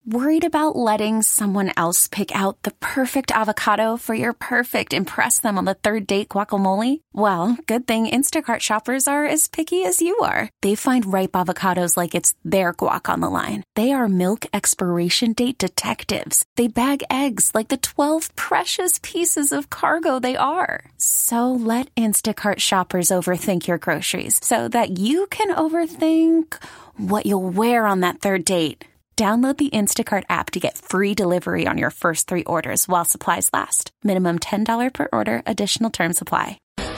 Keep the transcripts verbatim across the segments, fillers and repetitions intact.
Worried about letting someone else pick out the perfect avocado for your perfect impress them on the third date guacamole? Well, good thing Instacart shoppers are as picky as you are. They find ripe avocados like it's their guac on the line. They are milk expiration date detectives. They bag eggs like the twelve precious pieces of cargo they are. So let Instacart shoppers overthink your groceries so that you can overthink what you'll wear on that third date. Download the Instacart app to get free delivery on your first three orders while supplies last. Minimum ten dollars per order. Additional terms apply.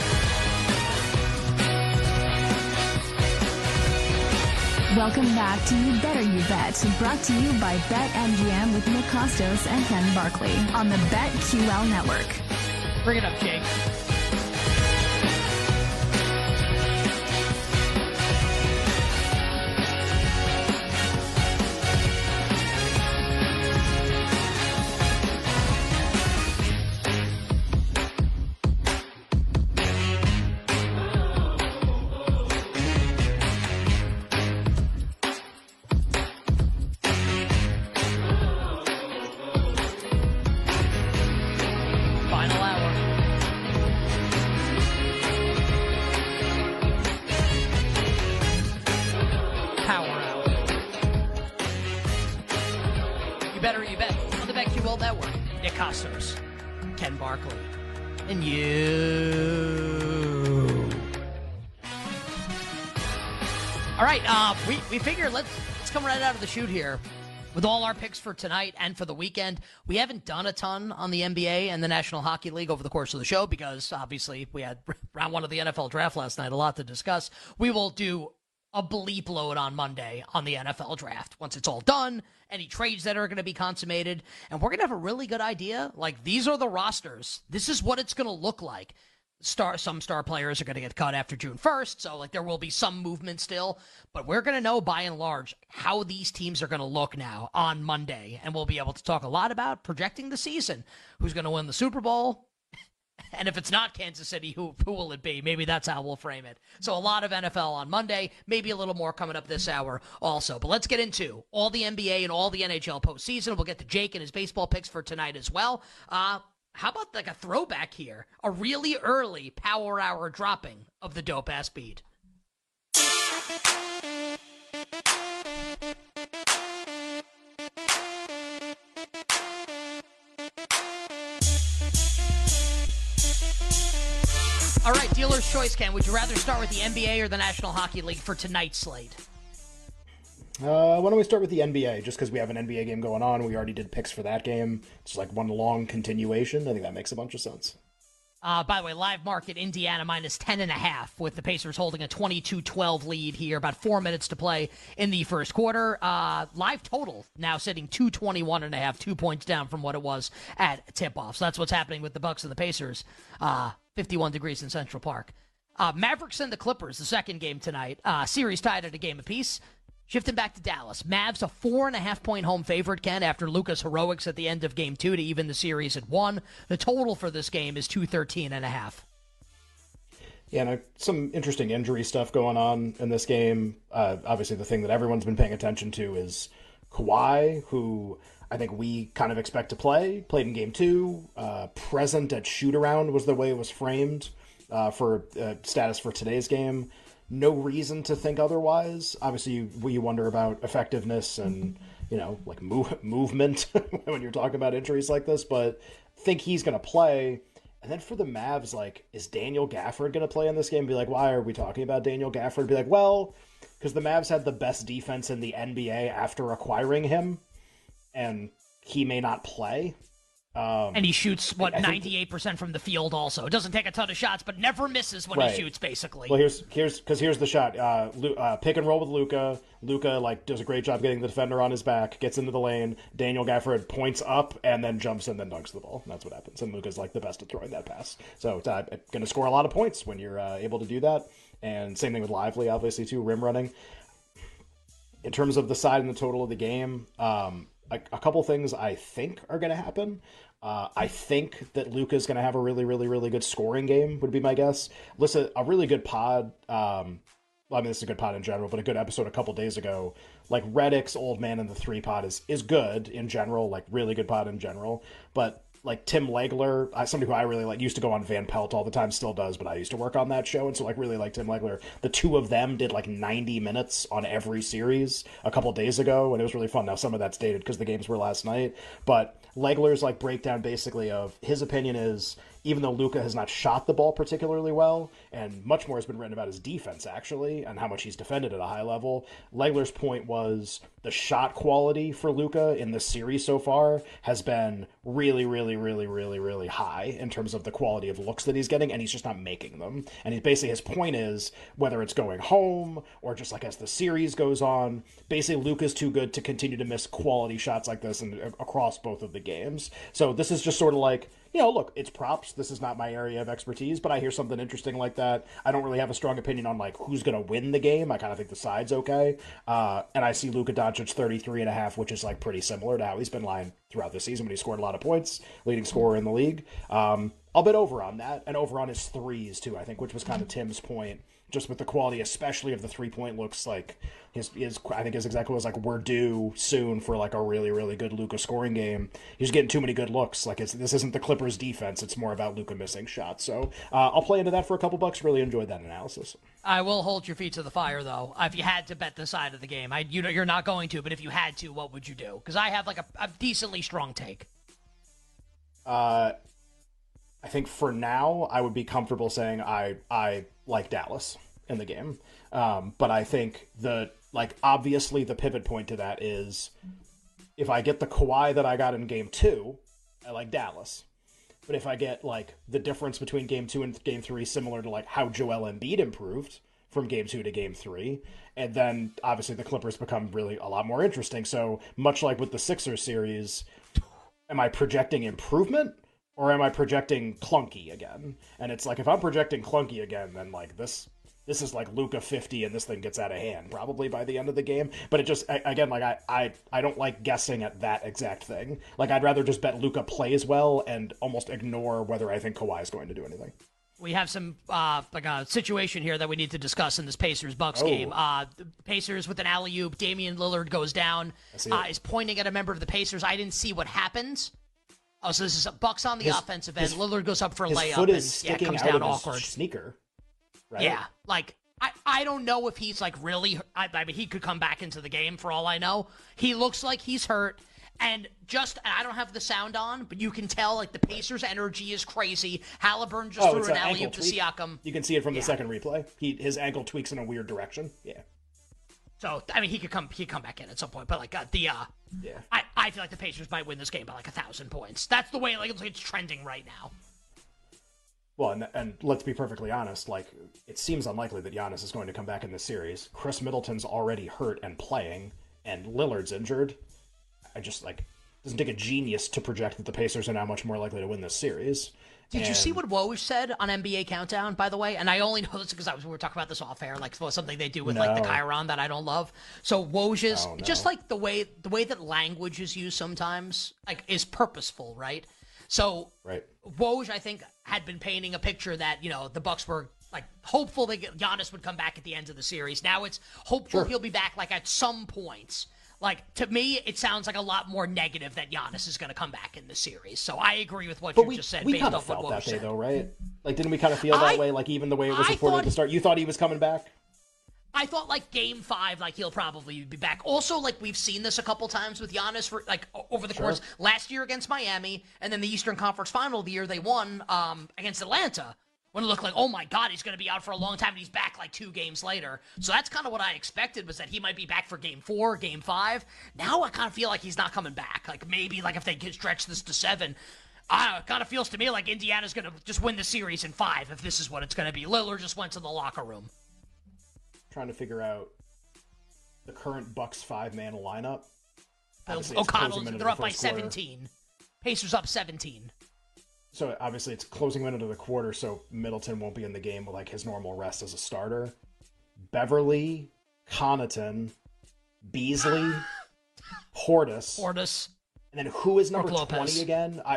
Welcome back to You Better You Bet, brought to you by BetMGM with Nick Kostos and Ken Barkley on the BetQL network. Bring it up, Jake. Ken Barkley, and you. All right, uh, we we figured let's let's come right out of the chute here with all our picks for tonight and for the weekend. We haven't done a ton on the N B A and the National Hockey League over the course of the show because obviously we had round one of the N F L draft last night, a lot to discuss. We will do a bleep load on Monday on the N F L draft once it's all done, any trades that are going to be consummated, and we're going to have a really good idea. Like, these are the rosters. This is what it's going to look like. Star, some star players are going to get cut after June first, so like there will be some movement still, but we're going to know by and large how these teams are going to look now on Monday, and we'll be able to talk a lot about projecting the season, who's going to win the Super Bowl. And if it's not Kansas City, who who will it be? Maybe that's how we'll frame it. So a lot of N F L on Monday, maybe a little more coming up this hour also. But let's get into all the N B A and all the N H L postseason. We'll get to Jake and his baseball picks for tonight as well. Uh, how about like a throwback here? A really early power hour dropping of the dope-ass beat. All right, dealer's choice, Ken. Would you rather start with the N B A or the National Hockey League for tonight's slate? Uh, why don't we start with the N B A, just because we have an N B A game going on. We already did picks for that game. It's like one long continuation. I think that makes a bunch of sense. Uh, by the way, live market, Indiana minus ten and a half, with the Pacers holding a twenty-two twelve lead here. About four minutes to play in the first quarter. Uh, live total now sitting two twenty-one and a half, two points down from what it was at tip-off. So that's what's happening with the Bucks and the Pacers. Uh, fifty-one degrees in Central Park. Uh, Mavericks and the Clippers, the second game tonight. Uh, series tied at a game apiece. Shifting back to Dallas. Mavs a four and a half point home favorite, Ken, after Luka's heroics at the end of game two to even the series at one. The total for this game is two thirteen and a half. Yeah, and some interesting injury stuff going on in this game. Uh, obviously, the thing that everyone's been paying attention to is Kawhi, who I think we kind of expect to play. Played in game two. Uh, present at shoot-around was the way it was framed uh, for uh, status for today's game. No reason to think otherwise. Obviously, you, you wonder about effectiveness and, you know, like move, movement when you're talking about injuries like this, but think he's going to play. And then for the Mavs, like, is Daniel Gafford going to play in this game? Be like, why are we talking about Daniel Gafford? Be like, well, because the Mavs had the best defense in the N B A after acquiring him, and he may not play. Um, and he shoots, what, I, I ninety-eight percent from the field also. Doesn't take a ton of shots, but never misses when right. he shoots, basically. Well, here's, here's, because here's the shot. Uh, uh, pick and roll with Luka. Luka, like, does a great job getting the defender on his back, gets into the lane. Daniel Gafford points up and then jumps and then dunks the ball. And that's what happens. And Luka's, like, the best at throwing that pass. So it's uh, going to score a lot of points when you're uh, able to do that. And same thing with Lively, obviously, too, rim running. In terms of the side and the total of the game, um, a, a couple things I think are going to happen. Uh, I think that Luka's going to have a really, really, really good scoring game, would be my guess. Listen, a really good pod, um, well, I mean, this is a good pod in general, but a good episode a couple days ago like Redick's old man in the three pot is is good in general, like really good pot in general, but like Tim Legler, uh, somebody who I really like, used to go on Van Pelt all the time, still does, but I used to work on that show, and so like really like Tim Legler. The two of them did like ninety minutes on every series a couple days ago, and it was really fun. Now some of that's dated because the games were last night, but Legler's like breakdown basically of his opinion is, even though Luka has not shot the ball particularly well, and much more has been written about his defense, actually, and how much he's defended at a high level, Legler's point was the shot quality for Luka in this series so far has been really, really, really, really, really high in terms of the quality of looks that he's getting, and he's just not making them. And he basically, his point is, whether it's going home or just like as the series goes on, basically Luka's too good to continue to miss quality shots like this and across both of the games. So this is just sort of like, you know, look, it's props. This is not my area of expertise, but I hear something interesting like that. I don't really have a strong opinion on like who's going to win the game. I kind of think the side's okay. Uh, and I see Luka Doncic thirty-three and a half, which is like pretty similar to how he's been lying throughout the season when he scored a lot of points, leading scorer in the league. Um, I'll bet over on that, and over on his threes too, I think, which was kind of Tim's point, just with the quality, especially of the three-point looks. Like his, his I think his exact quote was like, we're due soon for like a really, really good Luka scoring game. He's getting too many good looks. Like it's, this isn't the Clippers defense. It's more about Luka missing shots. So uh, I'll play into that for a couple bucks. Really enjoyed that analysis. I will hold your feet to the fire, though. If you had to bet the side of the game, I, you know, you're not going to, but if you had to, what would you do? Because I have like a, a decently strong take. Uh, I think for now, I would be comfortable saying I I like Dallas in the game. Um, but I think the, like, obviously the pivot point to that is if I get the Kawhi that I got in game two, I like Dallas. But if I get, like, the difference between game two and game three, similar to, like, how Joel Embiid improved from game two to game three, and then obviously the Clippers become really a lot more interesting. So much like with the Sixers series, am I projecting improvement? Or am I projecting clunky again? And it's like, if I'm projecting clunky again, then like this this is like Luka fifty and this thing gets out of hand probably by the end of the game. But it just, again, like I, I, I don't like guessing at that exact thing. Like I'd rather just bet Luka plays well and almost ignore whether I think Kawhi is going to do anything. We have some uh, like a situation here that we need to discuss in this Pacers-Bucks oh. game. Uh, the Pacers with an alley-oop, Damian Lillard goes down, uh, is pointing at a member of the Pacers. I didn't see what happened. Oh, so this is Bucks on the his, offensive end. His, Lillard goes up for a his layup foot is and sticking yeah, comes out down of awkward. His sneaker, right? Yeah, like I, I don't know if he's like really. I, I mean, he could come back into the game for all I know. He looks like he's hurt, and just I don't have the sound on, but you can tell like the Pacers' energy is crazy. Halliburton just oh, threw it's an an alley oop to tweak. Siakam. You can see it from yeah. the second replay. He his ankle tweaks in a weird direction. Yeah. So I mean, he could come he could come back in at some point, but like uh, the uh, yeah, I, I feel like the Pacers might win this game by like a thousand points. That's the way like it's, it's trending right now. Well, and, and let's be perfectly honest, like, it seems unlikely that Giannis is going to come back in this series. Chris Middleton's already hurt and playing, and Lillard's injured. I just, like, it doesn't take a genius to project that the Pacers are now much more likely to win this series. Did and... you see what Woj said on N B A Countdown, by the way? And I only know this because I was, we were talking about this off air, like something they do with no. like the Chiron that I don't love. So Woj's, oh, no. just like the way the way that language is used sometimes, like, is purposeful, right? So right. Woj, I think, had been painting a picture that, you know, the Bucks were like hopeful that Giannis would come back at the end of the series. Now it's hopeful sure. he'll be back like at some points. Like, to me, it sounds like a lot more negative that Giannis is going to come back in the series. So I agree with what but you we, just said. We based kind of off what felt Woj that day, said. though, right? Like, didn't we kind of feel that I, way? Like, even the way it was I reported thought, at the start, you thought he was coming back? I thought, like, game five, like, he'll probably be back. Also, like, we've seen this a couple times with Giannis, for, like, over the sure. course. Last year against Miami, and then the Eastern Conference Final, the year they won um, against Atlanta, when it looked like, oh, my God, he's going to be out for a long time, and he's back, like, two games later. So that's kind of what I expected, was that he might be back for game four, game five. Now I kind of feel like he's not coming back. Like, maybe, like, if they could stretch this to seven, I, it kind of feels to me like Indiana's going to just win the series in five, if this is what it's going to be. Lillard just went to the locker room. Trying to figure out the current Bucks five-man lineup. O'Connell, they're up by seventeen. Quarter. Pacers up seventeen. So obviously it's closing minute of the quarter, so Middleton won't be in the game with like his normal rest as a starter. Beverly, Connaughton, Beasley, Portis, Portis, and then who is number Brook twenty Lopez. again? I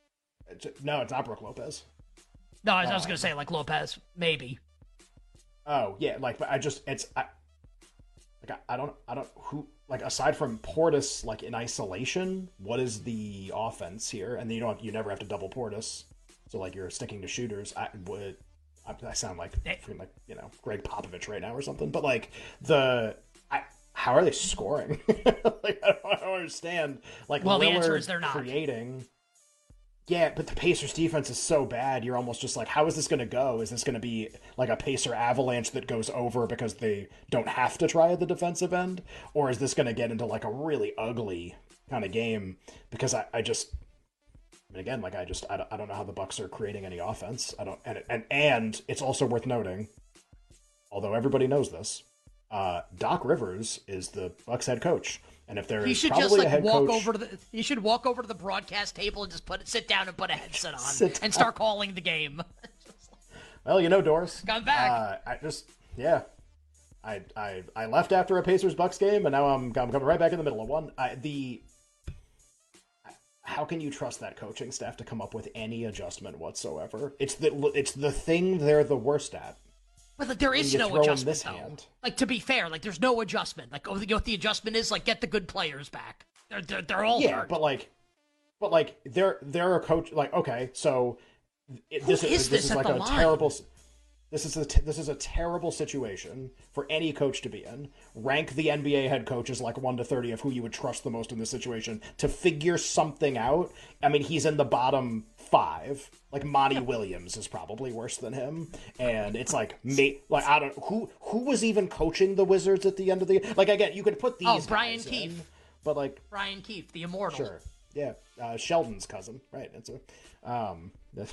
no, it's not Brook Lopez. No, I was, uh, was gonna say like Lopez, maybe. Oh yeah, like but I just it's I, like I, I don't I don't who like aside from Portis like in isolation, what is the offense here? And then you don't you never have to double Portis, so like you're sticking to shooters. I would I, I sound like like you know Greg Popovich right now or something, but like the I, how are they scoring? Like I don't, I don't understand. Like well, Lillard the answer is they're not creating. Yeah, but the Pacers defense is so bad, you're almost just like, how is this going to go? Is this going to be like a Pacer avalanche that goes over because they don't have to try at the defensive end? Or is this going to get into like a really ugly kind of game? Because I, I just, I mean, again, like I just, I don't, I don't know how the Bucks are creating any offense. I don't, and, and, and it's also worth noting, although everybody knows this, uh, Doc Rivers is the Bucks head coach. And if there you is should probably just like a head walk coach, over to the you should walk over to the broadcast table and just put it sit down and put a headset on Sit and start calling the game. well, you know, Doris, come back. Uh, I just yeah, I I I left after a Pacers Bucks game, and now I'm I'm coming right back in the middle of one. I, the how can you trust that coaching staff to come up with any adjustment whatsoever? It's the it's the thing they're the worst at. But like, there is you no throw in adjustment, this though. hand. Like, to be fair, like, there's no adjustment. Like, oh, you know what the adjustment is? Like, get the good players back. They're they're, they're all yeah, hurt. but like, but like, they're they're a coach. Like, okay, so it, Who this is is this this is at like the a line? terrible. This is a t- this is a terrible situation for any coach to be in. Rank the N B A head coaches like one to thirty of who you would trust the most in this situation to figure something out. I mean, he's in the bottom five. Like Monty Williams is probably worse than him, and it's like me. Like I don't who who was even coaching the Wizards at the end of the like again. You could put these. Oh, Brian guys Keefe. in, but like Brian Keefe, the immortal. sure, yeah, uh, Sheldon's cousin, right? It's a um,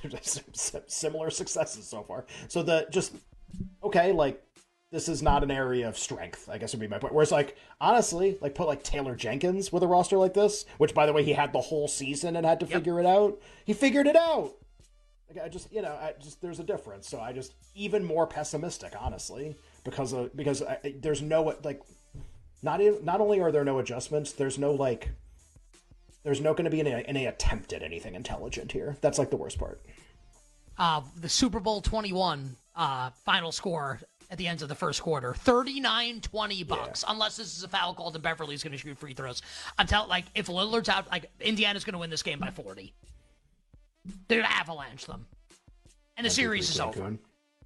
similar successes so far. So the just. Okay, like, this is not an area of strength, I guess would be my point. Whereas, like, honestly, like, put, like, Taylor Jenkins with a roster like this, which, by the way, he had the whole season and had to Yep. figure it out. He figured it out! Like, I just, you know, I just, there's a difference. So I just, even more pessimistic, honestly, because of, because I, there's no, like, not even, not only are there no adjustments, there's no, like, there's no going to be any, any attempt at anything intelligent here. That's, like, the worst part. Uh, the Super Bowl twenty-one uh, final score at the end of the first quarter, thirty-nine twenty Bucks, yeah. Unless this is a foul called and Beverly's going to shoot free throws. I'm telling, like, if Lillard's out, like, Indiana's going to win this game by forty. They're going to avalanche them. And the series is over.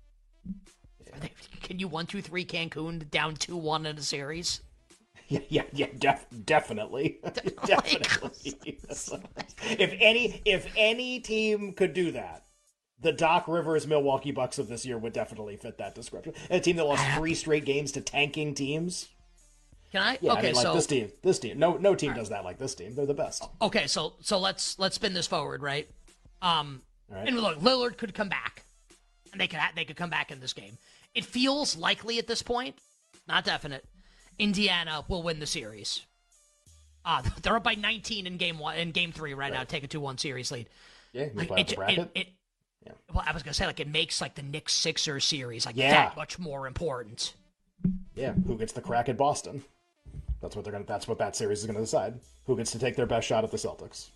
Yeah. They, can you one two three Cancun down two one in a series? Yeah, yeah, yeah, def- definitely, definitely. if any, if any team could do that, the Doc Rivers Milwaukee Bucks of this year would definitely fit that description. A team that lost three straight games to tanking teams. Can I? Yeah, okay, I mean, like so this team, this team, no, no team does that like this team. They're the best. Okay, so so let's let's spin this forward, right? Um, right. And look, Lillard could come back, and they could ha- they could come back in this game. It feels likely at this point, not definite. Indiana will win the series. Uh, they're up by nineteen in game one, in game three right, right. now. Take a two one series lead. Yeah, you like, play it, the bracket. It, it, yeah. Well, I was gonna say like it makes like the Knicks Sixers series like yeah. that much more important. Yeah, who gets the crack at Boston? That's what they're gonna. That's what that series is gonna decide. Who gets to take their best shot at the Celtics?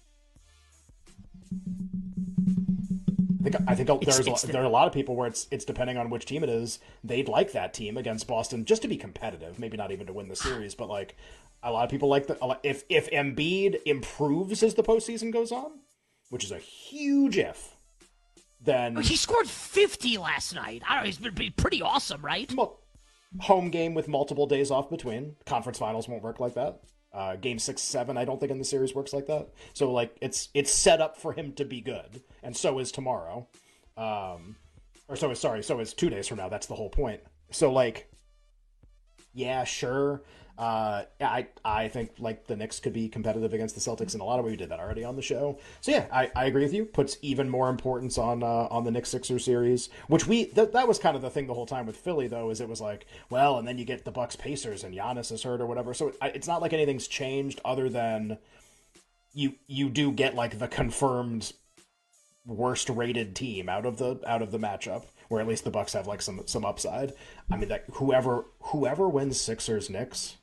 I think I think It's- there's it's a, the- there are a lot of people where it's it's depending on which team it is. They'd like that team against Boston just to be competitive, maybe not even to win the series, but like a lot of people like the if if Embiid improves as the postseason goes on, which is a huge if. Then He scored fifty last night. I don't know. He's been been pretty awesome, right? Well, home game with multiple days off between. Conference finals won't work like that. Uh, game six, seven, I don't think in the series works like that. So like it's it's set up for him to be good, and so is tomorrow. Um, or so is sorry, so is two days from now. That's the whole point. So like, yeah, sure. Uh, I I think like the Knicks could be competitive against the Celtics in a lot of ways. We did that already on the show. So yeah, I, I agree with you. Puts even more importance on uh, on the Knicks Sixers series, which we th- that was kind of the thing the whole time with Philly though, is it was like, well, and then you get the Bucks Pacers and Giannis is hurt or whatever. So it, it's not like anything's changed other than you you do get like the confirmed worst rated team out of the out of the matchup, where at least the Bucks have like some some upside. I mean that whoever whoever wins Sixers Knicks.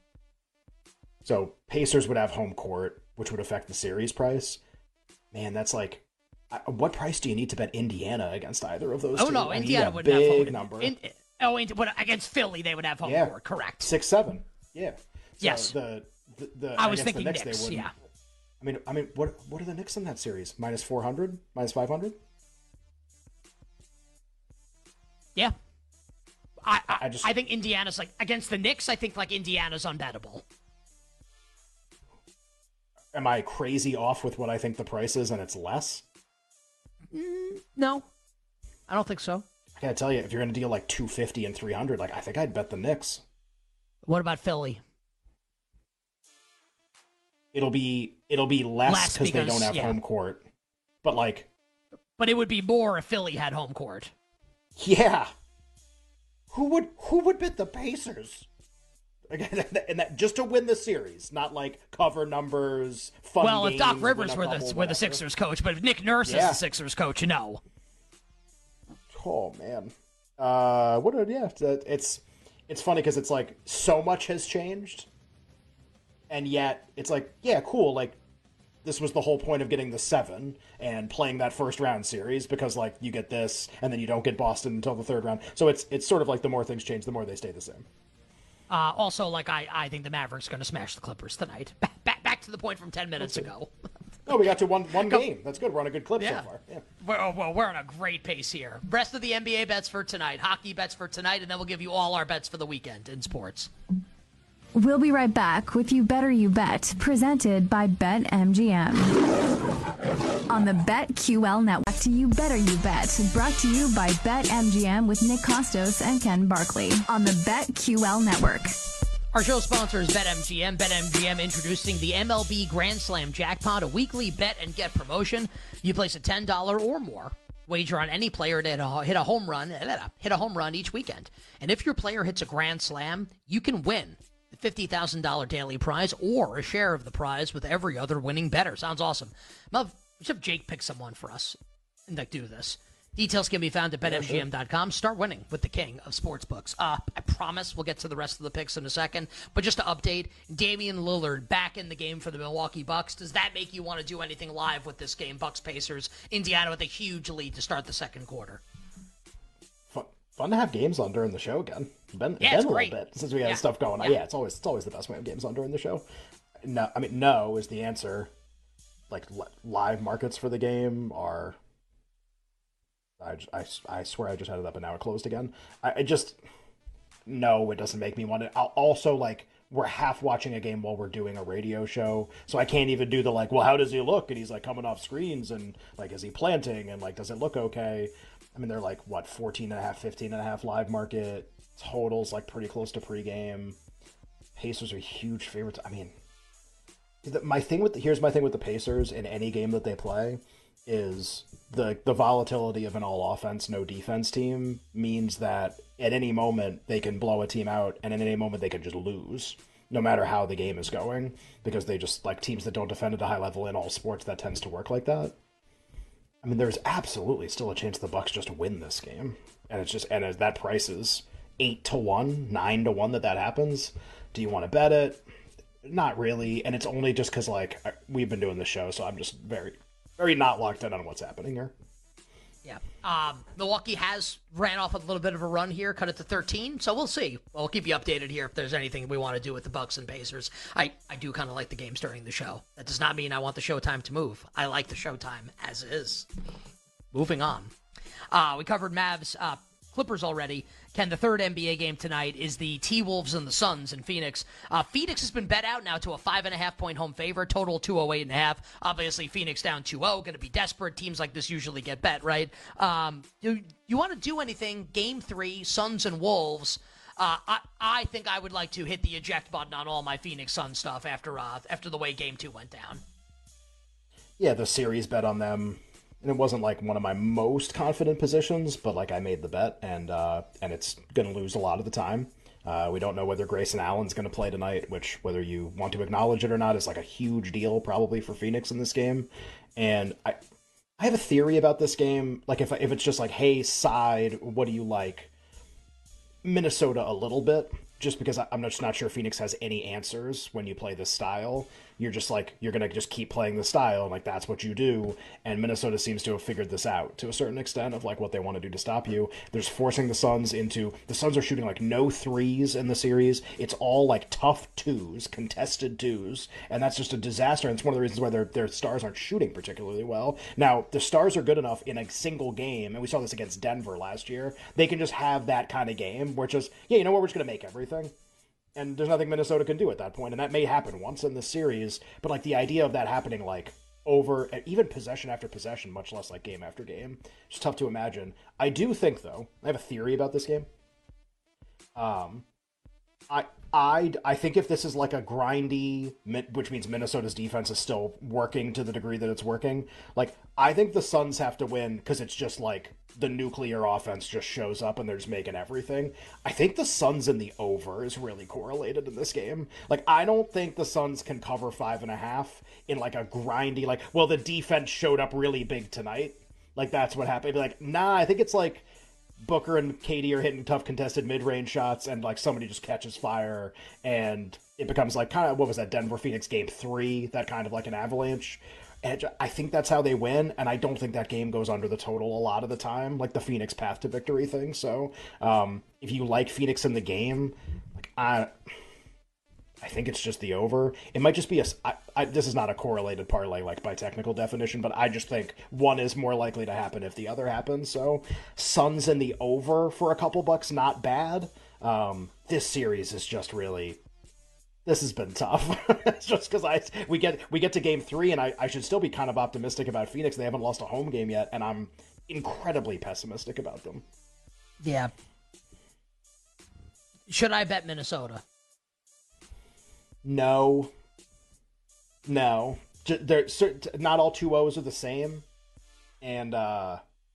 So Pacers would have home court, which would affect the series price. Man, that's like, what price do you need to bet Indiana against either of those? Oh two? no, I mean, Indiana yeah, would big have home. number. In, Oh, against Philly, they would have home yeah. court. Correct. Six seven. Yeah. So yes. The, the, the, I was thinking the Knicks. Knicks. They yeah. I mean, I mean, what what are the Knicks in that series? Minus four hundred, minus five hundred. Yeah. I, I, I just I think Indiana's like against the Knicks. I think like Indiana's unbettable. Am I crazy off with what I think the price is, and it's less? Mm, no, I don't think so. I gotta tell you, if you're gonna deal like two fifty and three hundred, like I think I'd bet the Knicks. What about Philly? It'll be it'll be less because they don't have yeah. home court, but like, but it would be more if Philly had home court. Yeah. Who would who would bet the Pacers? Again, and that just to win the series, not like cover numbers, fun well, games, if Doc Rivers were couple, the whatever. were the Sixers coach, but if Nick Nurse yeah. is the Sixers coach, no. Oh man, uh, what? A, yeah, it's it's funny because it's like so much has changed, and yet it's like yeah, cool. Like this was the whole point of getting the seven and playing that first round series because like you get this and then you don't get Boston until the third round. So it's it's sort of like the more things change, the more they stay the same. Uh, also, like I, I think the Mavericks are going to smash the Clippers tonight. Back, back, back to the point from ten minutes ago. Oh, we got to one one game. That's good. We're on a good clip yeah. so far. Yeah. Well, well, we're on a great pace here. Rest of the N B A bets for tonight, hockey bets for tonight, and then we'll give you all our bets for the weekend in sports. We'll be right back with You Better You Bet, presented by BetMGM. On the BetQL Network. Back to You Better You Bet, brought to you by BetMGM with Nick Costos and Ken Barkley. On the BetQL Network. Our show sponsor is BetMGM. BetMGM introducing the M L B Grand Slam Jackpot, a weekly bet and get promotion. You place a ten dollars or more wager on any player to hit a, hit a home run, hit a home run each weekend. And if your player hits a Grand Slam, you can win the fifty thousand dollars daily prize or a share of the prize with every other winning bettor. Sounds awesome. Love, we should have Jake pick someone for us and like do this. Details can be found at bet M G M dot com. Start winning with the king of sportsbooks. Uh, I promise we'll get to the rest of the picks in a second. But just to update, Damian Lillard back in the game for the Milwaukee Bucks. Does that make you want to do anything live with this game? Bucks Pacers, Indiana with a huge lead to start the second quarter. Fun, fun to have games on during the show again. It's been, yeah, been it's a great. little bit since we had yeah. stuff going on. Yeah. yeah, it's always it's always the best way to have games on during the show. No, I mean no is the answer. Like li- live markets for the game are. I, I, I swear I just had it up and now it closed again. I, I just, no, it doesn't make me want to. I'll also, like, we're half watching a game while we're doing a radio show, so I can't even do the, like, well, how does he look? And he's, like, coming off screens, and, like, is he planting? And, like, does it look okay? I mean, they're, like, what, fourteen and a half, fifteen and a half live market. Totals, like, pretty close to pregame. Pacers are huge favorites. I mean, the, my thing with the, here's my thing with the Pacers in any game that they play is the the volatility of an all offense, no defense team means that at any moment they can blow a team out, and at any moment they can just lose, no matter how the game is going, because they just, like, teams that don't defend at a high level in all sports, that tends to work like that. I mean, there's absolutely still a chance the Bucks just win this game, and it's just, and as that price is eight to one, nine to one that that happens. Do you want to bet it? Not really, and it's only just because, like, we've been doing the show, so I'm just very. Very not locked in on what's happening here. Yeah. Um, Milwaukee has ran off a little bit of a run here, cut it to thirteen, so we'll see. We'll keep you updated here if there's anything we want to do with the Bucks and Pacers. I, I do kind of like the games during the show. That does not mean I want the showtime to move. I like the showtime as is. Moving on. Uh, we covered Mavs, uh, Clippers already. Ken, the third N B A game tonight is the T-Wolves and the Suns in Phoenix. Uh, Phoenix has been bet out now to a five and a half point home favorite, total two oh eight and a half. Obviously, Phoenix down two oh, going to be desperate. Teams like this usually get bet, right? Um, you you want to do anything? Game three, Suns and Wolves. Uh, I I think I would like to hit the eject button on all my Phoenix Suns stuff after uh, after the way game two went down. Yeah, the series bet on them. And it wasn't like one of my most confident positions, but like I made the bet, and uh, and it's going to lose a lot of the time. Uh, we don't know whether Grayson Allen's going to play tonight, which, whether you want to acknowledge it or not, is like a huge deal probably for Phoenix in this game. And I I have a theory about this game. Like if if it's just like, hey, side, what do you like? Minnesota a little bit, just because I'm just not sure Phoenix has any answers when you play this style. you're just like, you're going to just keep playing the style, and like that's what you do. And Minnesota seems to have figured this out to a certain extent of like what they want to do to stop you. There's forcing the Suns into, the Suns are shooting like no threes in the series. It's all like tough twos, contested twos, and that's just a disaster. And it's one of the reasons why their their stars aren't shooting particularly well. Now, the stars are good enough in a single game, and we saw this against Denver last year. They can just have that kind of game where it's just, yeah, you know what, we're just going to make everything. And there's nothing Minnesota can do at that point, and that may happen once in the series, but like the idea of that happening like over even possession after possession, much less like game after game, it's tough to imagine. I do think, though, I have a theory about this game. Um, I I I think if this is like a grindy, which means Minnesota's defense is still working to the degree that it's working, like I think the Suns have to win because it's just like the nuclear offense just shows up and they're just making everything. I think the Suns in the over is really correlated in this game. Like, I don't think the Suns can cover five and a half in like a grindy, like, well, the defense showed up really big tonight. Like, that's what happened. Like, nah, I think it's like Booker and Katie are hitting tough contested mid-range shots and like somebody just catches fire and it becomes like kind of, what was that, Denver Phoenix game three, that kind of like an avalanche. And I think that's how they win, and I don't think that game goes under the total a lot of the time, like the Phoenix path to victory thing. So um, if you like Phoenix in the game, like I I think it's just the over. It might just be a... I, I, this is not a correlated parlay, like by technical definition, but I just think one is more likely to happen if the other happens. So Suns in the over for a couple bucks, not bad. Um, this series is just really... This has been tough. It's just because I we get we get to game three, and I, I should still be kind of optimistic about Phoenix. They haven't lost a home game yet, and I'm incredibly pessimistic about them. Yeah. Should I bet Minnesota? No. No. They're, not all two O's are the same, and uh,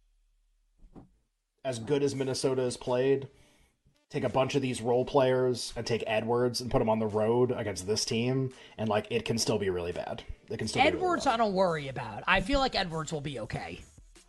as good as Minnesota has played, take a bunch of these role players and take Edwards and put them on the road against this team, and like it can still be really bad. It can still Edwards, be really bad. I don't worry about. I feel like Edwards will be okay.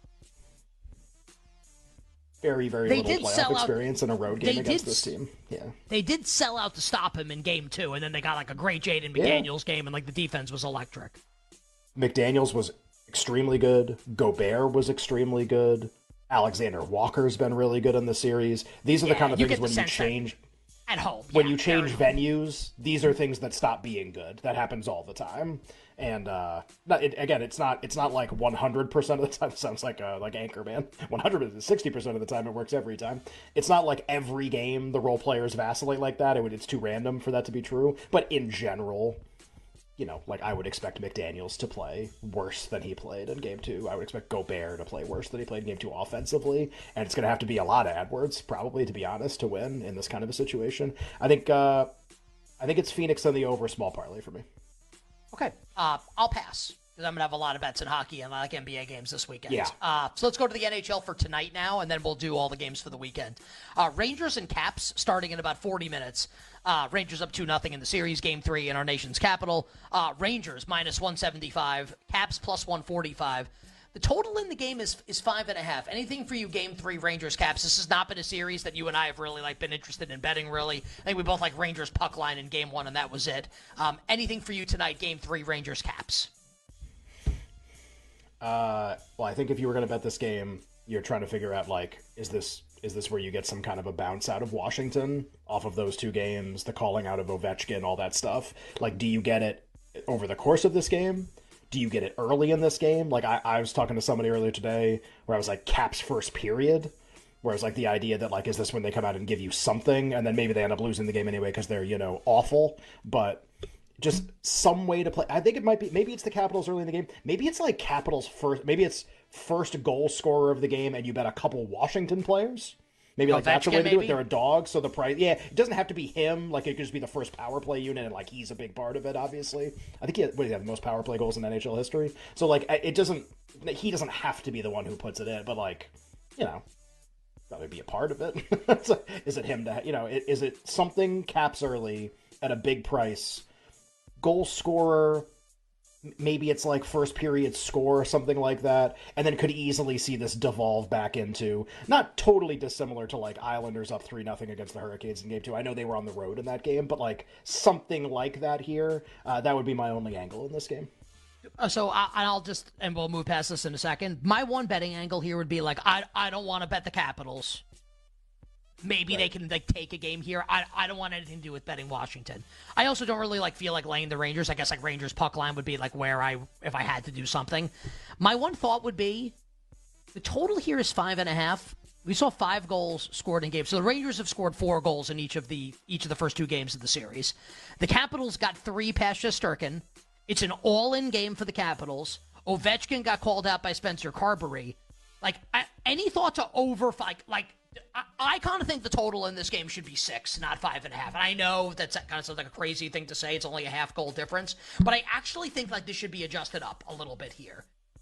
Very, very they little playoff experience out, in a road game against did, this team. Yeah, they did sell out to stop him in game two, and then they got like a great Jaden McDaniels yeah. game, and like the defense was electric. McDaniels was extremely good. Gobert was extremely good. Alexander Walker's been really good in the series. These are yeah, the kind of things when you change at home. When yeah, you change venues, these are things that stop being good. That happens all the time. And uh, it, again, it's not it's not like one hundred percent of the time. It sounds like uh, like Anchorman. one hundred, sixty percent of the time it works every time. It's not like every game the role players vacillate like that. It would, it's too random for that to be true. But in general, you know, like I would expect McDaniels to play worse than he played in game two. I would expect Gobert to play worse than he played in game two offensively. And it's going to have to be a lot of Edwards, probably, to be honest, to win in this kind of a situation. I think uh, I think it's Phoenix on the over small parlay for me. Okay. Uh, I'll pass because I'm going to have a lot of bets in hockey and like N B A games this weekend. Yeah. Uh, so let's go to the N H L for tonight now, and then we'll do all the games for the weekend. Uh, Rangers and Caps starting in about forty minutes. Uh, Rangers up two nothing in the series, game three in our nation's capital. Uh, Rangers minus one seventy-five, Caps plus one forty-five. The total in the game is is five and a half. Anything for you, game three, Rangers Caps? This has not been a series that you and I have really like been interested in betting. Really, I think we both like Rangers puck line in game one, and that was it. Um, anything for you tonight, game three, Rangers Caps? Uh, well, I think if you were going to bet this game, you're trying to figure out like, is this is this where you get some kind of a bounce out of Washington off of those two games, the calling out of Ovechkin, all that stuff? Like, do you get it over the course of this game? Do you get it early in this game? Like, I, I was talking to somebody earlier today where I was like, Caps first period, where it's like the idea that, like, is this when they come out and give you something, and then maybe they end up losing the game anyway because they're, you know, awful, but just some way to play. I think it might be, maybe it's the Capitals early in the game. Maybe it's like Capitals first, maybe it's first goal scorer of the game, and you bet a couple Washington players. Maybe like Ovechkin, that's the way to do it. They're a dog, so the price. Yeah, it doesn't have to be him. Like, it could just be the first power play unit, and like he's a big part of it. Obviously, I think he had, what, he had the most power play goals in N H L history. So like, it doesn't. He doesn't have to be the one who puts it in, but like, you know, probably be a part of it. So, is it him to? You know, is it something Caps early at a big price, goal scorer? maybe it's like first period score or something like that, and then could easily see this devolve back into not totally dissimilar to like Islanders up three nothing against the Hurricanes in game two. I know they were on the road in that game, but like something like that here. Uh, that would be my only angle in this game. Uh, so I, I'll just, and we'll move past this in a second. My one betting angle here would be like, I I don't want to bet the Capitals. Maybe right. they can like take a game here. I I don't want anything to do with betting Washington. I also don't really like feel like laying the Rangers. I guess like Rangers puck line would be like where I if I had to do something. My one thought would be the total here is five and a half. We saw five goals scored in games. So the Rangers have scored four goals in each of the each of the first two games of the series. The Capitals got three past Shesterkin. It's an all-in game for the Capitals. Ovechkin got called out by Spencer Carberry. Like I, any thought to over like like. I, I kind of think the total in this game should be six, not five and a half. And I know that's kind of sounds like a crazy thing to say. It's only a half goal difference. But I actually think like this should be adjusted up a little bit here,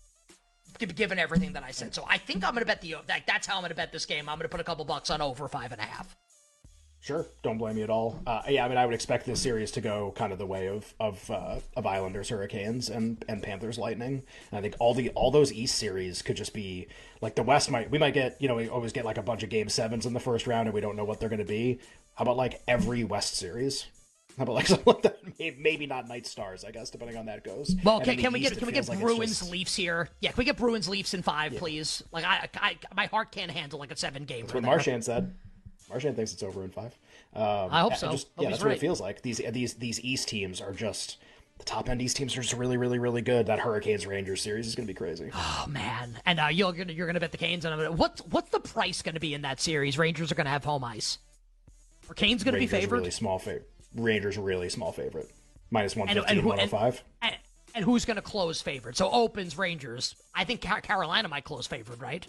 given everything that I said. So I think I'm going to bet the like that's how I'm going to bet this game. I'm going to put a couple bucks on over five and a half. Sure, don't blame me at all. Uh, yeah, I mean, I would expect this series to go kind of the way of of uh, of Islanders, Hurricanes, and and Panthers, Lightning. And I think all the all those East series could just be like the West might we might get you know we always get like a bunch of game sevens in the first round and we don't know what they're going to be. How about like every West series? How about like something like that? Maybe not Night Stars, I guess, depending on that goes. Well, can, can we East, get can we get like Bruins just... Leafs here? Yeah, can we get Bruins Leafs in five, yeah. please? Like I, I my heart can't handle like a seven game. That's what Marchand said. Marchand thinks it's over in five. Um, I hope so. Just, hope yeah, that's right. what it feels like. These these these East teams are just the top end. East teams are just really really really good. That Hurricanes Rangers series is going to be crazy. Oh man! And uh, you're gonna you're gonna bet the Canes. And I'm gonna, what's what's the price going to be in that series? Rangers are going to have home ice. Are Canes going to be favored? Really small favorite. Rangers really small favorite. Minus one fifteen, one oh five. And, and who's going to close favored? So opens Rangers. I think Carolina might close favored, right?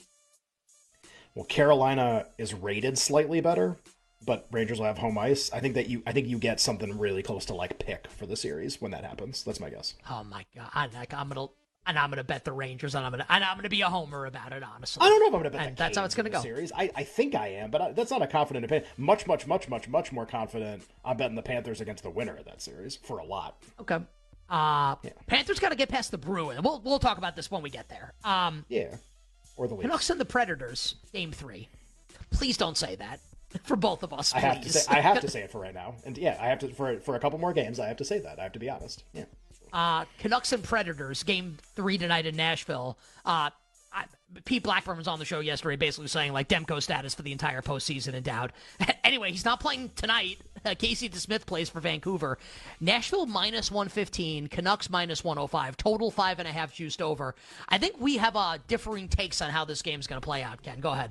Well, Carolina is rated slightly better, but Rangers will have home ice. I think that you I think you get something really close to like pick for the series when that happens. That's my guess. Oh my god. I, I'm going to and I'm going to bet the Rangers and I'm going to and I'm going to be a homer about it, honestly. I don't know if I'm going to bet and the that's how it's going to go. Series. I, I think I am, but I, that's not a confident opinion. Much much much much much more confident I'm betting the Panthers against the winner of that series for a lot. Okay. Uh yeah. Panthers got to get past the Bruins. We'll we'll talk about this when we get there. Um Yeah. Or the Leafs. Canucks and the Predators, game three. Please don't say that for both of us. Please. I have to say. I have to say it for right now, and yeah, I have to for for a couple more games. I have to say that. I have to be honest. Yeah. Uh, Canucks and Predators, game three tonight in Nashville. Uh, I, Pete Blackburn was on the show yesterday, basically saying like Demko status for the entire postseason in doubt. Anyway, he's not playing tonight. Uh, Casey DeSmith plays for Vancouver. Nashville minus one fifteen, Canucks minus one oh five, total five and a half juiced over. I think we have uh, differing takes on how this game's going to play out. Ken, go ahead.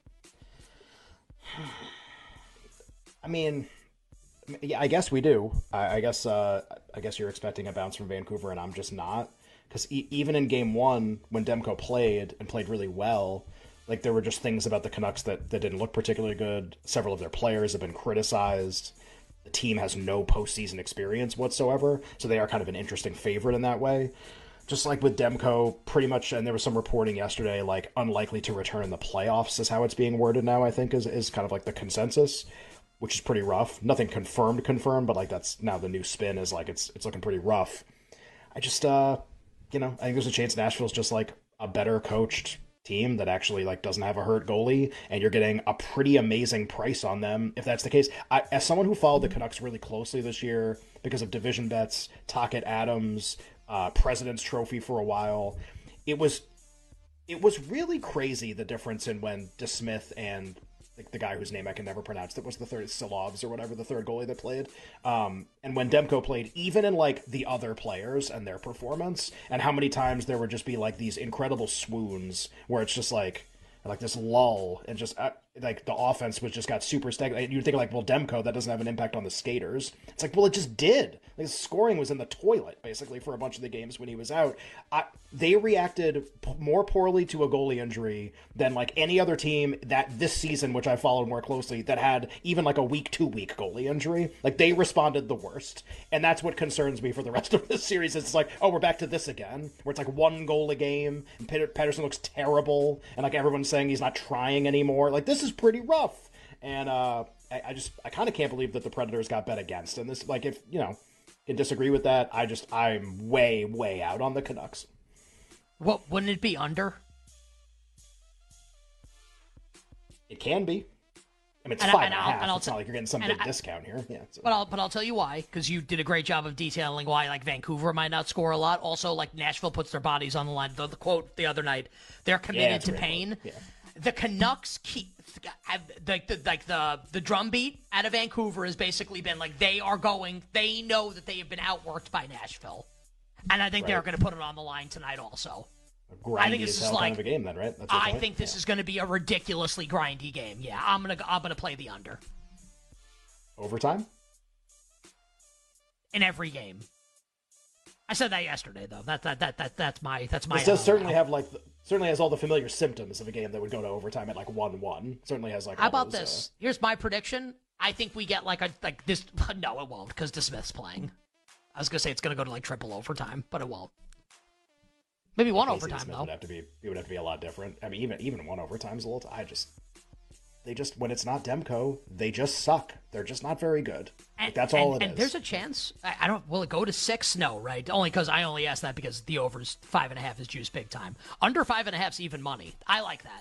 I mean, yeah, I guess we do. I, I guess uh, I guess you're expecting a bounce from Vancouver, and I'm just not. Because e- even in game one, when Demko played and played really well, like there were just things about the Canucks that, that didn't look particularly good. Several of their players have been criticized. The team has no postseason experience whatsoever, so they are kind of an interesting favorite in that way. Just like with Demko, pretty much, and there was some reporting yesterday, like unlikely to return in the playoffs is how it's being worded now, I think, is, is kind of like the consensus, which is pretty rough. Nothing confirmed, confirmed, but like that's now the new spin is like it's it's looking pretty rough. I just, uh, you know, I think there's a chance Nashville's just like a better coached team that actually like doesn't have a hurt goalie, and you're getting a pretty amazing price on them if that's the case. I, as someone who followed the Canucks really closely this year because of division bets, Tocchet Adams, uh, President's Trophy for a while, it was it was really crazy the difference in when DeSmith and like the guy whose name I can never pronounce, that was the third, Silovs or whatever, the third goalie that played. Um, and when Demko played, even in like the other players and their performance, and how many times there would just be like these incredible swoons where it's just like, like this lull and just uh, like the offense was just got super stagnant. You'd think like, well, Demko, that doesn't have an impact on the skaters. It's like, well, it just did. Like, scoring was in the toilet basically for a bunch of the games when he was out. I, they reacted p- more poorly to a goalie injury than like any other team that this season, which I followed more closely, that had even like a week, two week goalie injury. Like they responded the worst. And that's what concerns me for the rest of this series. It's like, oh, we're back to this again, where it's like one goal a game and Peter, Pettersson looks terrible. And like everyone's saying he's not trying anymore. Like this is pretty rough. And uh, I, I just, I kind of can't believe that the Predators got bet against. And this, like, if, you know, can disagree with that. I just, I'm way, way out on the Canucks. What, wouldn't it be under? It can be. I mean, it's and five I, and, and a I'll, half. and I'll It's not like you're getting some and big I, discount here. Yeah. So. But I'll but I'll tell you why, because you did a great job of detailing why like Vancouver might not score a lot. Also, like Nashville puts their bodies on the line. The, the quote the other night, they're committed yeah, to pain. Yeah. The Canucks keep like the, like the the drum beat out of Vancouver has basically been like they are going. They know that they have been outworked by Nashville, and I think right. they're going to put it on the line tonight also. Grindy I think this is like kind of a game then, right? That's I point? think this yeah. is going to be a ridiculously grindy game. Yeah, I'm gonna I'm gonna play the under. Overtime? In every game. I said that yesterday, though. That that that, that that's my that's my. This does certainly have like the, certainly has all the familiar symptoms of a game that would go to overtime at like one one. Certainly has like. How about those, this? Uh... Here's my prediction. I think we get like a like this. No, it won't because DeSmith's playing. I was gonna say it's gonna go to like triple overtime, but it won't. Maybe one Casey overtime Smith though. Would have to be it would have to be a lot different. I mean, even even one overtime's a little. T- I just they just when it's not Demko, they just suck. They're just not very good. And, like, that's and, all it and is. There's a chance. I, I don't. Will it go to six? No, right? Only because I only asked that because the over's five and a half is juice big time. Under five and a half's even money. I like that.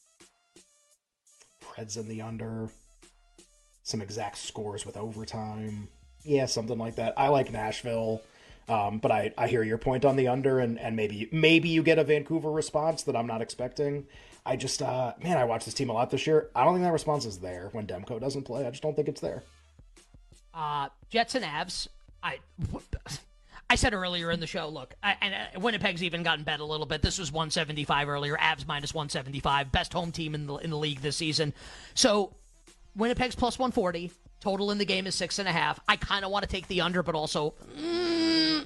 Preds in the under. Some exact scores with overtime. Yeah, something like that. I like Nashville. Um, but I, I hear your point on the under, and, and maybe maybe you get a Vancouver response that I'm not expecting. I just, uh, man, I watch this team a lot this year. I don't think that response is there when Demko doesn't play. I just don't think it's there. Uh, Jets and Avs. I, I said earlier in the show, look, I, and uh, Winnipeg's even gotten bet a little bit. This was one seventy-five earlier. Avs minus one seventy-five. Best home team in the in the league this season. So Winnipeg's plus one forty. Total in the game is six and a half. I kind of want to take the under, but also... Mm,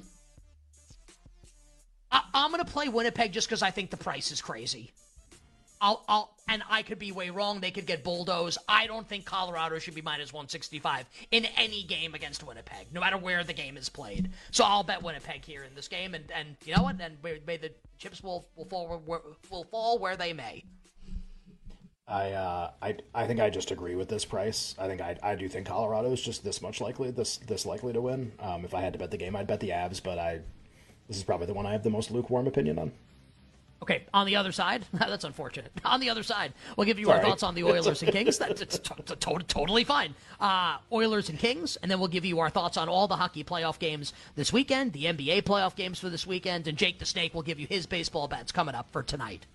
I, I'm going to play Winnipeg just because I think the price is crazy. I'll, I'll, and I could be way wrong. They could get bulldozed. I don't think Colorado should be minus one sixty-five in any game against Winnipeg, no matter where the game is played. So I'll bet Winnipeg here in this game, and, and you know what? And may the chips will, will fall where, will fall where they may. I uh, I I think I just agree with this price. I think I I do think Colorado is just this much likely this this likely to win. Um, if I had to bet the game, I'd bet the Avs, but I this is probably the one I have the most lukewarm opinion on. Okay, on the other side, that's unfortunate. On the other side, we'll give you Sorry. our thoughts on the Oilers and Kings. That's it's to- to- totally fine. Uh, Oilers and Kings, and then we'll give you our thoughts on all the hockey playoff games this weekend, the N B A playoff games for this weekend, and Jake the Snake will give you his baseball bets coming up for tonight.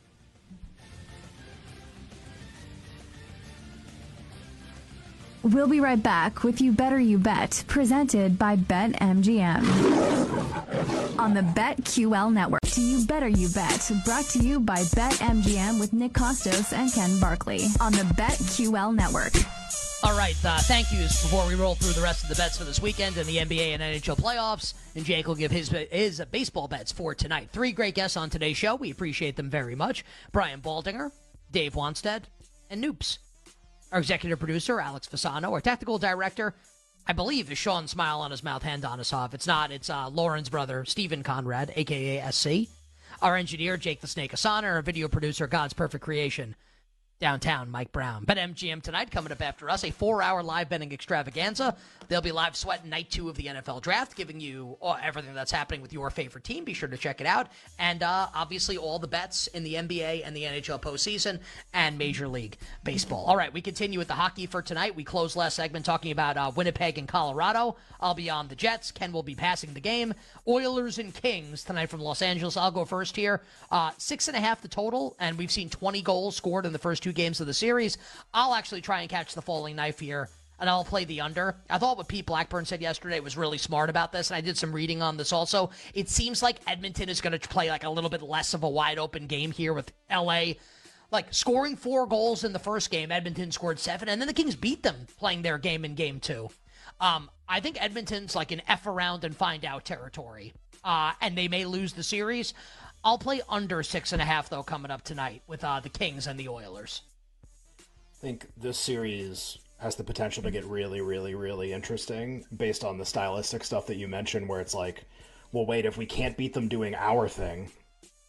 We'll be right back with You Better You Bet, presented by BetMGM. On the BetQL network, to You Better You Bet, brought to you by BetMGM with Nick Costos and Ken Barkley. On the BetQL network. All right, uh, thank yous before we roll through the rest of the bets for this weekend in the N B A and N H L playoffs. And Jake will give his his baseball bets for tonight. Three great guests on today's show. We appreciate them very much. Brian Baldinger, Dave Wanstead, and Noops. Our executive producer, Alex Fasano. Our technical director, I believe, is Sean Smile on his mouth, hand on his off. It's not. It's uh, Lauren's brother, Stephen Conrad, a k a. S C. Our engineer, Jake the Snake Asana. Our video producer, God's Perfect Creation, downtown, Mike Brown. BetMGM tonight, coming up after us, a four-hour live betting extravaganza. They'll be live sweating night two of the N F L Draft, giving you uh, everything that's happening with your favorite team. Be sure to check it out. And uh, obviously all the bets in the N B A and the N H L postseason and Major League Baseball. All right, we continue with the hockey for tonight. We closed last segment talking about uh, Winnipeg and Colorado. I'll be on the Jets. Ken will be passing the game. Oilers and Kings tonight from Los Angeles. I'll go first here. Uh, six and a half the total, and we've seen twenty goals scored in the first two games of the series. I'll actually try and catch the falling knife here, and I'll play the under. I thought what Pete Blackburn said yesterday was really smart about this, and I did some reading on this also. It seems like Edmonton is going to play like a little bit less of a wide-open game here with L A like scoring four goals in the first game. Edmonton scored seven, and then the Kings beat them playing their game in game two. Um, I think Edmonton's like an F around and find out territory, uh, and they may lose the series. I'll play under six and a half, though, coming up tonight with uh, the Kings and the Oilers. I think this series has the potential to get really, really, really interesting based on the stylistic stuff that you mentioned, where it's like, well, wait, if we can't beat them doing our thing,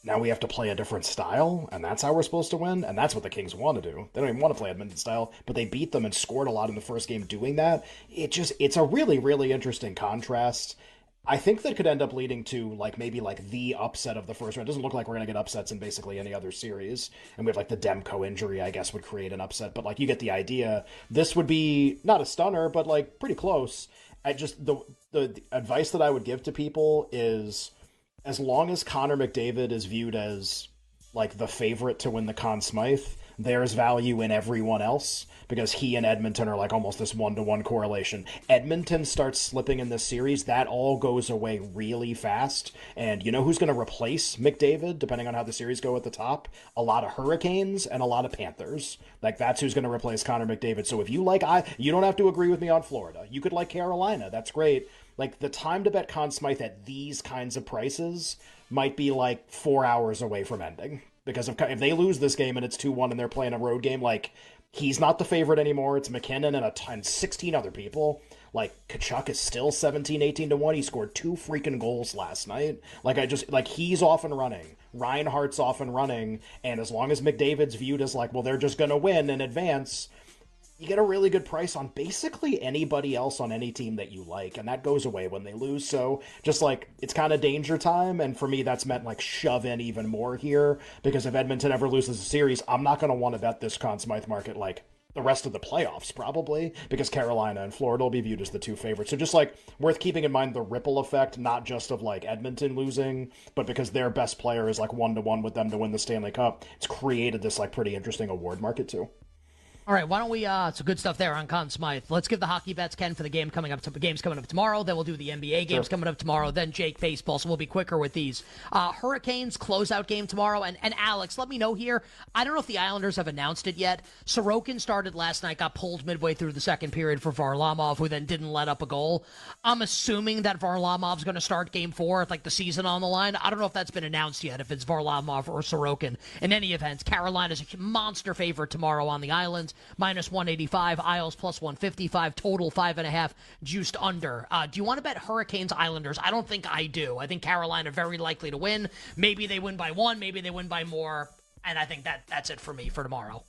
now we have to play a different style, and that's how we're supposed to win, and that's what the Kings want to do. They don't even want to play Edmonton style, but they beat them and scored a lot in the first game doing that. It just, it's a really, really interesting contrast. I think that could end up leading to, like, maybe, like, the upset of the first round. It doesn't look like we're going to get upsets in basically any other series. And we have, like, the Demko injury, I guess, would create an upset. But, like, you get the idea. This would be not a stunner, but, like, pretty close. I just, the, the, the advice that I would give to people is, as long as Connor McDavid is viewed as, like, the favorite to win the Conn Smythe, there's value in everyone else, because he and Edmonton are like almost this one-to-one correlation. Edmonton starts slipping in this series, that all goes away really fast. And you know who's going to replace McDavid, depending on how the series go at the top? A lot of Hurricanes and a lot of Panthers. Like, that's who's going to replace Connor McDavid. So if you like, I, you don't have to agree with me on Florida. You could like Carolina. That's great. Like, the time to bet Conn Smythe at these kinds of prices might be like four hours away from ending. Because if, if they lose this game and it's two one and they're playing a road game, like, he's not the favorite anymore. It's McKinnon and a ton, sixteen other people. Like, Tkachuk is still seventeen, eighteen to one. He scored two freaking goals last night. Like, I just, like, he's off and running. Reinhardt's off and running. And as long as McDavid's viewed as like, well, they're just going to win in advance, you get a really good price on basically anybody else on any team that you like, and that goes away when they lose. So just like, it's kind of danger time, and for me that's meant like shove in even more here, because if Edmonton ever loses a series, I'm not going to want to bet this Conn Smythe market like the rest of the playoffs probably, because Carolina and Florida will be viewed as the two favorites. So just like worth keeping in mind the ripple effect, not just of like Edmonton losing, but because their best player is like one to one with them to win the Stanley Cup. It's created this like pretty interesting award market too. All right, why don't we, uh, some good stuff there on Conn Smythe. Let's give the hockey bets, Ken, for the game coming up, to, games coming up tomorrow. Then we'll do the N B A games Sure. coming up tomorrow. Then Jake baseball, so we'll be quicker with these. Uh, Hurricanes closeout game tomorrow. And, and Alex, let me know here. I don't know if the Islanders have announced it yet. Sorokin started last night, got pulled midway through the second period for Varlamov, who then didn't let up a goal. I'm assuming that Varlamov's going to start game four with like the season on the line. I don't know if that's been announced yet, if it's Varlamov or Sorokin. In any event, Carolina's a monster favorite tomorrow on the Islands, minus one eighty-five, Isles plus one fifty-five, total five and a half, juiced under. Uh, do you want to bet Hurricanes Islanders? I don't think I do. I think Carolina very likely to win. Maybe they win by one, maybe they win by more, and I think that that's it for me for tomorrow.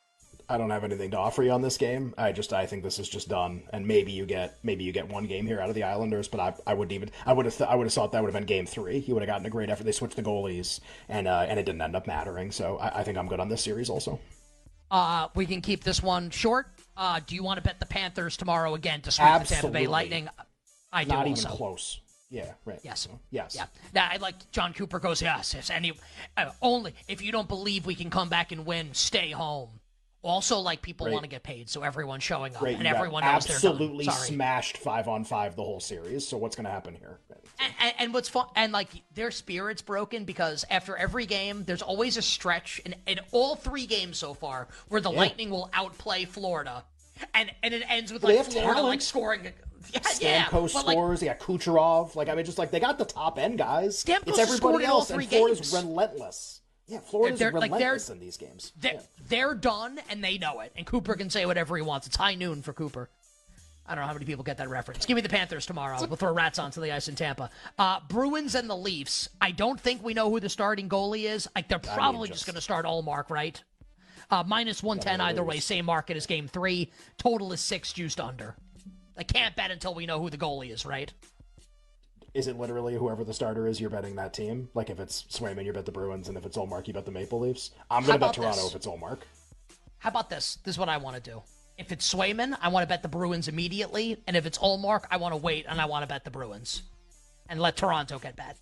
I don't have anything to offer you on this game. I just I think this is just done, and maybe you get maybe you get one game here out of the Islanders, but I I wouldn't even I would have th- I would have thought that would have been game three. He would have gotten a great effort. They switched the goalies, and uh, and it didn't end up mattering. So I, I think I'm good on this series also. Uh, we can keep this one short. Uh, do you want to bet the Panthers tomorrow again to sweep Absolutely. the Tampa Bay Lightning? I do Not also. even close. Yeah, right. Yes. So, yes. Yeah. Now, I like John Cooper goes, yes, if any, uh, only if you don't believe we can come back and win, stay home. Also, like, people Right. want to get paid, so everyone's showing up, Right, and you got everyone knows they're done. absolutely Sorry. smashed five on five the whole series. So what's going to happen here? And, and, and what's fun, and like their spirit's broken because after every game, there's always a stretch in, in all three games so far where the Yeah. Lightning will outplay Florida, and and it ends with Well, they like have Florida talent. like scoring. Yeah, Stamkos yeah, but, like, scores. They got Kucherov. Like I mean, just like they got the top end guys. Stamkos it's scored everybody in all else, three and Florida's games. relentless. Yeah, Florida's They're- they're- like, they're- relentless in these games. They're, Yeah. they're done, and they know it. And Cooper can say whatever he wants. It's high noon for Cooper. I don't know how many people get that reference. Give me the Panthers tomorrow. We'll throw rats onto the ice in Tampa. Uh, Bruins and the Leafs. I don't think we know who the starting goalie is. Like they're probably just, just- going to start Allmark, right? Uh, minus one ten either way. Same market as game three. Total is six, juiced under. I can't bet until we know who the goalie is, right? Is it literally whoever the starter is, you're betting that team? Like if it's Swayman, you bet the Bruins, and if it's Allmark, you bet the Maple Leafs? I'm How going to bet about Toronto this? if it's Allmark. How about this? This is what I want to do. If it's Swayman, I want to bet the Bruins immediately. And if it's Allmark, I want to wait and I want to bet the Bruins. And let Toronto get bet.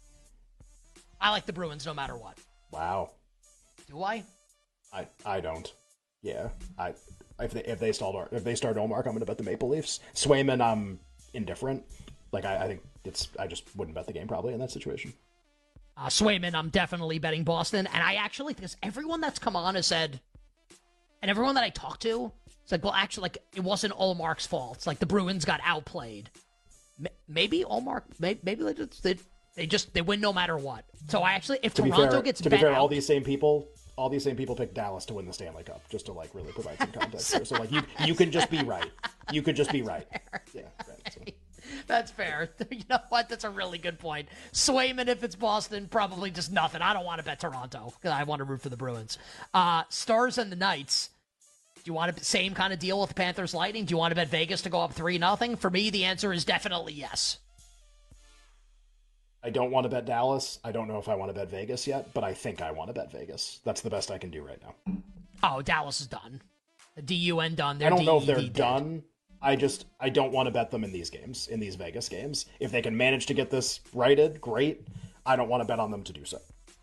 I like the Bruins no matter what. Wow. Do I? I I don't. Yeah. I if they if they start if they start Allmark, I'm going to bet the Maple Leafs. Swayman, I'm indifferent. Like I, I think it's I just wouldn't bet the game probably in that situation. Uh, Swayman, I'm definitely betting Boston. And I actually, because everyone that's come on has said, and everyone that I talked to, it's like, well, actually, like, it wasn't Allmark's fault. It's like the Bruins got outplayed. M- maybe Allmark, maybe, maybe they just, they, they just, they win no matter what. So I actually, if To be Toronto fair, gets to be bet fair, out, all these same people, all these same people picked Dallas to win the Stanley Cup, just to like really provide some context here. So like you, you can just be right. You could just be right. Yeah, right. So. That's fair. You know what? That's a really good point. Swayman, if it's Boston, probably just nothing. I don't want to bet Toronto because I want to root for the Bruins. Uh, Stars and the Knights. Do you want to same kind of deal with Panthers Lightning? Do you want to bet Vegas to go up three nothing? For me, the answer is definitely yes. I don't want to bet Dallas. I don't know if I want to bet Vegas yet, but I think I want to bet Vegas. That's the best I can do right now. Oh, Dallas is done. The D U N done. They're I don't D E V know if they're dead. done. I just, I don't want to bet them in these games, in these Vegas games. If they can manage to get this righted, great. I don't want to bet on them to do so.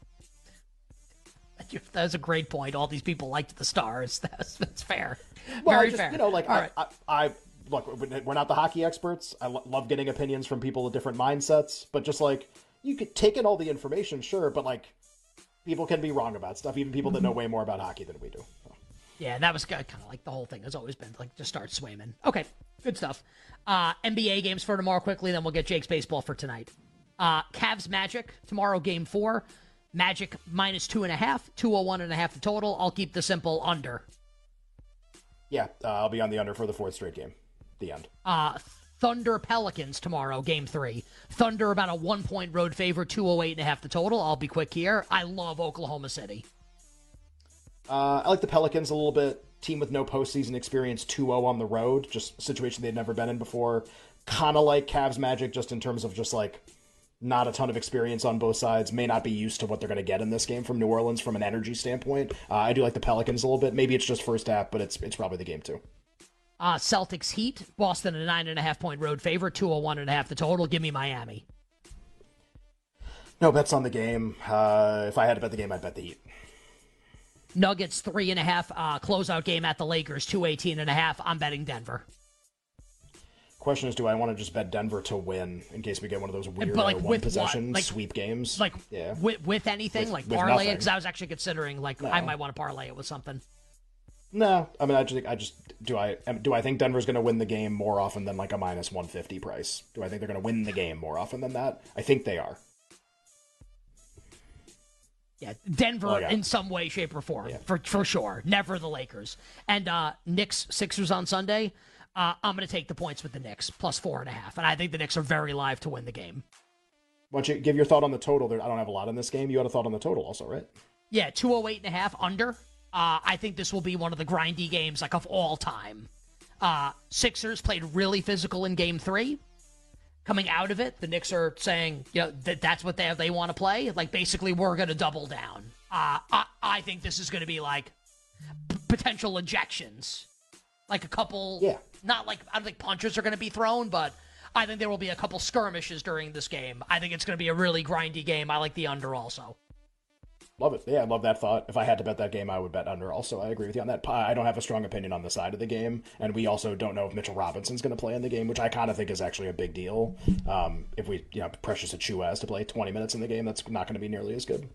That was a great point. All these people liked the Stars. That's, that's fair. Well, Very just, fair. You know, like, All I, right. I, I, look, we're not the hockey experts. I lo- love getting opinions from people with different mindsets, but just like, you could take in all the information, sure, but like, people can be wrong about stuff, even people that know way more about hockey than we do. So. Yeah, that was kind of like the whole thing has always been like just start Swayman. Okay, good stuff. Uh, N B A games for tomorrow quickly, then we'll get Jake's baseball for tonight. Uh, Cavs Magic tomorrow, game four. Magic minus two and a half, two oh one and a half the total. I'll keep the simple under. Yeah, uh, I'll be on the under for the fourth straight game. The end. Uh, Thunder Pelicans tomorrow, game three. Thunder about a one point road favorite, two oh eight and a half the total. I'll be quick here. I love Oklahoma City. Uh, I like the Pelicans a little bit. Team with no postseason experience, two oh on the road. Just a situation they'd never been in before. Kind of like Cavs Magic, just in terms of just like not a ton of experience on both sides. May not be used to what they're going to get in this game from New Orleans from an energy standpoint. Uh, I do like the Pelicans a little bit. Maybe it's just first half, but it's it's probably the game too. Uh, Celtics Heat. Boston a nine and a half point road favorite, two oh one and a half the total. Give me Miami. No bets on the game. Uh, if I had to bet the game, I'd bet the Heat. Nuggets three and a half uh, closeout game at the Lakers, two eighteen and a half. I'm betting Denver. Question is, do I want to just bet Denver to win in case we get one of those weird But, like, one with possession what? Like- sweep games? Like yeah. with, with anything, With- like with parlay it, nothing. because I was actually considering like No. I might want to parlay it with something. No, I mean, I just, I just do I do I think Denver's going to win the game more often than like a minus one fifty price? Do I think they're going to win the game more often than that? I think they are. Yeah, Denver Oh, yeah. in some way, shape, or form, Yeah. for for sure. Never the Lakers. And uh, Knicks Sixers on Sunday. Uh, I'm going to take the points with the Knicks plus four and a half, and I think the Knicks are very live to win the game. Why don't you give your thought on the total? There, I don't have a lot in this game. You had a thought on the total also, right? Yeah, two oh eight and a half under. Uh, I think this will be one of the grindy games like of all time. Uh, Sixers played really physical in game three. Coming out of it, the Knicks are saying, you know, that that's what they they want to play. Like, basically, we're going to double down. Uh, I, I think this is going to be like p- potential ejections. Like a couple, Yeah. not like, I don't think punches are going to be thrown, but I think there will be a couple skirmishes during this game. I think it's going to be a really grindy game. I like the under also. Love it. Yeah, I love that thought. If I had to bet that game, I would bet under also. I agree with you on that. I don't have a strong opinion on the side of the game, and we also don't know if Mitchell Robinson's going to play in the game, which I kind of think is actually a big deal. Um, if we, you know, Precious Achiuwa has to play twenty minutes in the game, that's not going to be nearly as good.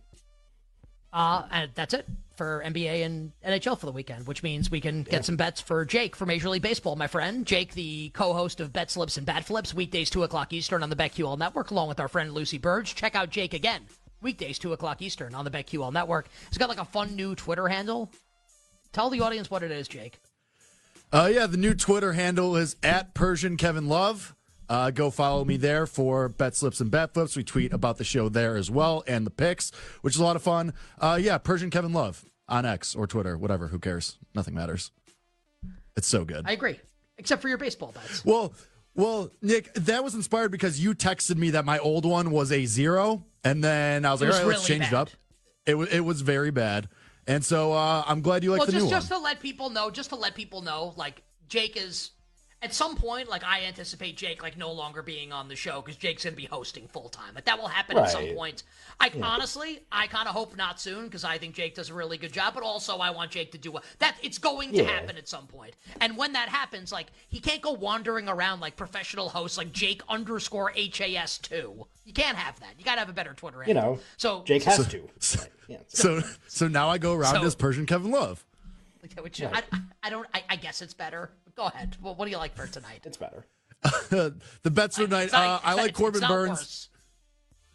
Uh, and that's it for N B A and N H L for the weekend, which means we can get yeah. some bets for Jake for Major League Baseball, my friend. Jake, the co-host of Bet Slips and Bat Flips, weekdays two o'clock Eastern on the BetQL Network, along with our friend Lucy Burge. Check out Jake again, weekdays two o'clock Eastern on the BetQL Network. He's got like a fun new Twitter handle. Tell the audience what it is, Jake. Uh, yeah, the new Twitter handle is at Persian Kevin Love. Uh, go follow me there for Bet Slips and Bet Flips. We tweet about the show there as well and the picks, which is a lot of fun. Uh, yeah, Persian Kevin Love on X or Twitter, whatever. Who cares? Nothing matters. It's so good. I agree, except for your baseball bets. Well, well, Nick, that was inspired because you texted me that my old one was a zero, and then I was like, was all right, let's really change bad. it up. It was it was very bad, and so uh, I'm glad you like well, the just, new just one. to let people know, just to let people know, like Jake is. At some point, like, I anticipate Jake, like, no longer being on the show because Jake's going to be hosting full-time. Like, that will happen at some Right. point. I yeah. Honestly, I kind of hope not soon because I think Jake does a really good job, but also I want Jake to do what... That, it's going to Yeah. happen at some point. And when that happens, like, he can't go wandering around like professional hosts like Jake underscore H A S two. You can't have that. You got to have a better Twitter You handle. know, so, Jake has So- to. so- Right. Yeah. So so now I go around So- as Persian Kevin Love. which, I, I don't... I, I guess it's better. Go ahead. Well, what do you like for tonight? It's better. The bets for tonight. It's not- Uh, I it's- like it's Corbin not Burns. worse.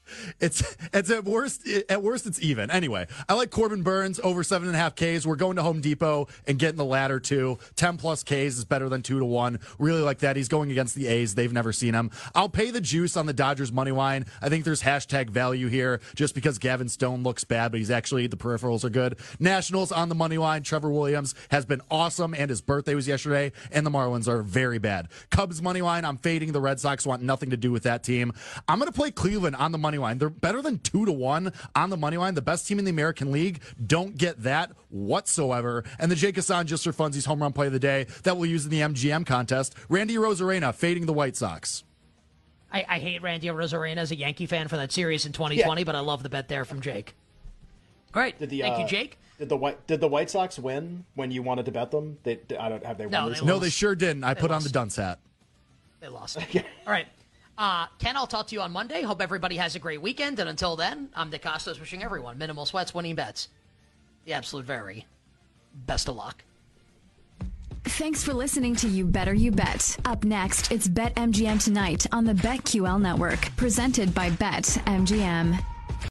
It's it's at worst at worst it's even. Anyway, I like Corbin Burns over seven and a half Ks. We're going to Home Depot and getting the ladder too. Ten plus Ks is better than two to one. Really like that. He's going against the A's. They've never seen him. I'll pay the juice on the Dodgers money line. I think there's hashtag value here just because Gavin Stone looks bad, but he's actually the peripherals are good. Nationals on the money line. Trevor Williams has been awesome, and his birthday was yesterday. And the Marlins are very bad. Cubs money line. I'm fading. The Red Sox want nothing to do with that team. I'm going to play Cleveland on the money line. They're better than two to one on the money line. The best team in the American League. Don't get that whatsoever. And the Jake Hassan just for funsies home run play of the day that we'll use in the M G M contest. Randy Arozarena fading the White Sox. I, I hate Randy Arozarena as a Yankee fan for that series in twenty twenty, yeah. But I love the bet there from Jake. Great. Did the, Thank uh, you, Jake. Did the White Did the White Sox win when you wanted to bet them? They I don't have they won. No, this they, no they sure didn't. I they put lost. on the dunce hat. They lost. Okay. All right. Uh, Ken, I'll talk to you on Monday. Hope everybody has a great weekend. And until then, I'm Nick Costos wishing everyone minimal sweats, winning bets. The absolute very best of luck. Thanks for listening to You Better You Bet. Up next, it's BetMGM Tonight on the BetQL Network, presented by BetMGM.